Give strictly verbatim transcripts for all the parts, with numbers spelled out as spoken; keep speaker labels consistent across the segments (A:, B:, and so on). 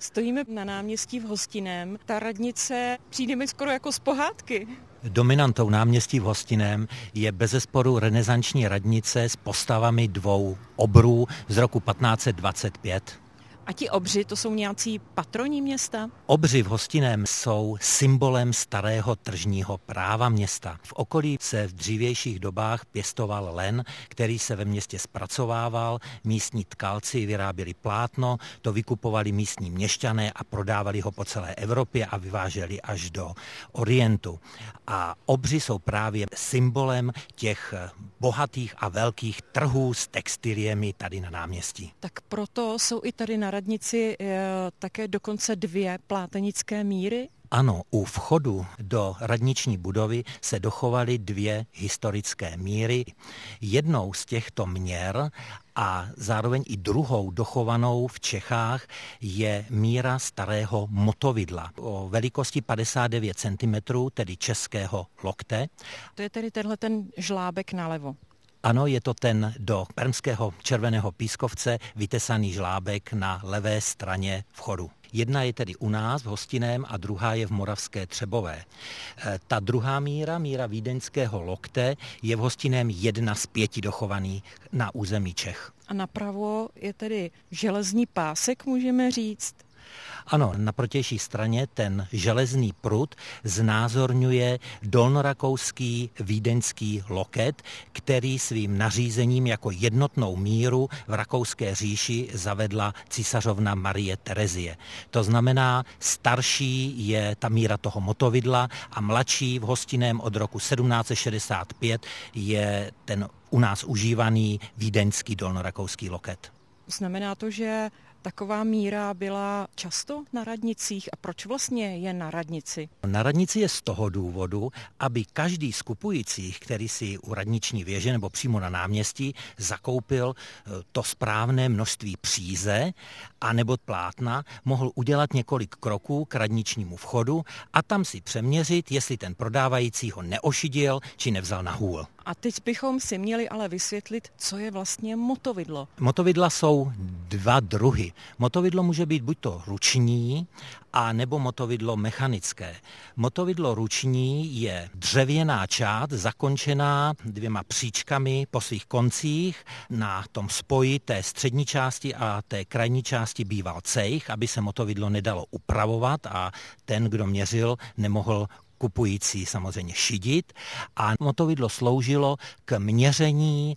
A: Stojíme na náměstí v Hostinném. Ta radnice přijde mi skoro jako z pohádky.
B: Dominantou náměstí v Hostinném je bezesporu renesanční radnice s postavami dvou obrů z roku patnáct set dvacet pět.
A: A ti obři, to jsou nějací patroni města?
B: Obři v Hostinném jsou symbolem starého tržního práva města. V okolí se v dřívějších dobách pěstoval len, který se ve městě zpracovával. Místní tkalci vyráběli plátno, to vykupovali místní měšťané a prodávali ho po celé Evropě a vyváželi až do Orientu. A obři jsou právě symbolem těch bohatých a velkých trhů s textiliemi tady na náměstí.
A: Tak proto jsou i tady na radnici e, také dokonce dvě plátenické míry?
B: Ano, u vchodu do radniční budovy se dochovaly dvě historické míry. Jednou z těchto měr a zároveň i druhou dochovanou v Čechách je míra starého motovidla o velikosti padesát devět centimetrů, tedy českého lokte.
A: To je tedy tenhle ten žlábek nalevo.
B: Ano, je to ten do permského červeného pískovce vytesaný žlábek na levé straně vchodu. Jedna je tedy u nás v Hostinném a druhá je v Moravské Třebové. Ta druhá míra, míra vídeňského lokte, je v Hostinném jedna z pěti dochovaných na území Čech.
A: A napravo je tedy železný pásek, můžeme říct?
B: Ano, na protější straně ten železný prut znázorňuje dolnorakouský vídeňský loket, který svým nařízením jako jednotnou míru v Rakouské říši zavedla císařovna Marie Terezie. To znamená, starší je ta míra toho motovidla a mladší v Hostinném od roku sedmnáct set šedesát pět je ten u nás užívaný vídeňský dolnorakouský loket.
A: Znamená to, že taková míra byla často na radnicích a proč vlastně je na radnici?
B: Na radnici je z toho důvodu, aby každý z kupujících, který si u radniční věže nebo přímo na náměstí zakoupil to správné množství příze a nebo plátna, mohl udělat několik kroků k radničnímu vchodu a tam si přeměřit, jestli ten prodávající ho neošidil či nevzal na hůl.
A: A teď bychom si měli ale vysvětlit, co je vlastně motovidlo.
B: Motovidla jsou dva druhy. Motovidlo může být buď to ruční, a nebo motovidlo mechanické. Motovidlo ruční je dřevěná část zakončená dvěma příčkami po svých koncích. Na tom spoji té střední části a té krajní části býval cejch, aby se motovidlo nedalo upravovat a ten, kdo měřil, nemohl kupující samozřejmě šidit. A motovidlo sloužilo k měření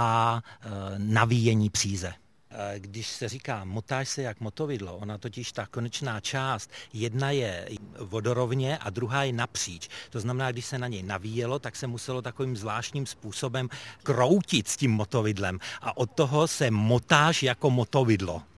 B: a e, navíjení příze. Když se říká motáž se jak motovidlo, ona totiž ta konečná část, jedna je vodorovně a druhá je napříč. To znamená, když se na něj navíjelo, tak se muselo takovým zvláštním způsobem kroutit s tím motovidlem a od toho se motáž jako motovidlo.